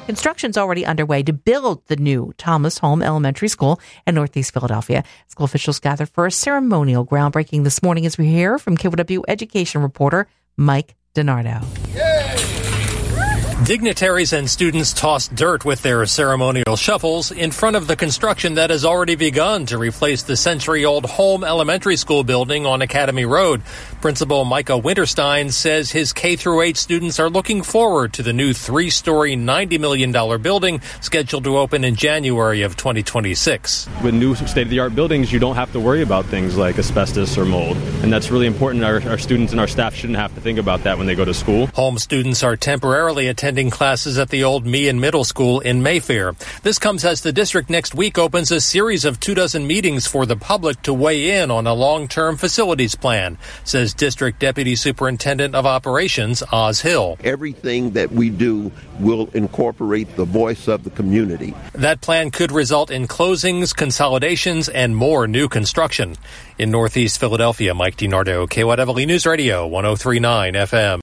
Construction's already underway to build the new Thomas Holm Elementary School in Northeast Philadelphia. School officials gathered for a ceremonial groundbreaking this morning, as we hear from KYW education reporter Mike DiNardo. Dignitaries and students tossed dirt with their ceremonial shovels in front of the construction that has already begun to replace the century-old Holm Elementary School building on Academy Road. Principal Micah Winterstein says his K-8 students are looking forward to the new 3-story, $90 million building scheduled to open in January of 2026. With new state-of-the-art buildings, you don't have to worry about things like asbestos or mold, and that's really important. Our students and our staff shouldn't have to think about that when they go to school. Holm students are temporarily attending classes at the old Meehan Middle School in Mayfair. This comes as the district next week opens a series of 24 meetings for the public to weigh in on a long-term facilities plan, says District Deputy Superintendent of Operations Oz Hill. Everything that we do will incorporate the voice of the community. That plan could result in closings, consolidations, and more new construction. In Northeast Philadelphia, Mike DiNardo, KYW News Radio, 103.9 FM.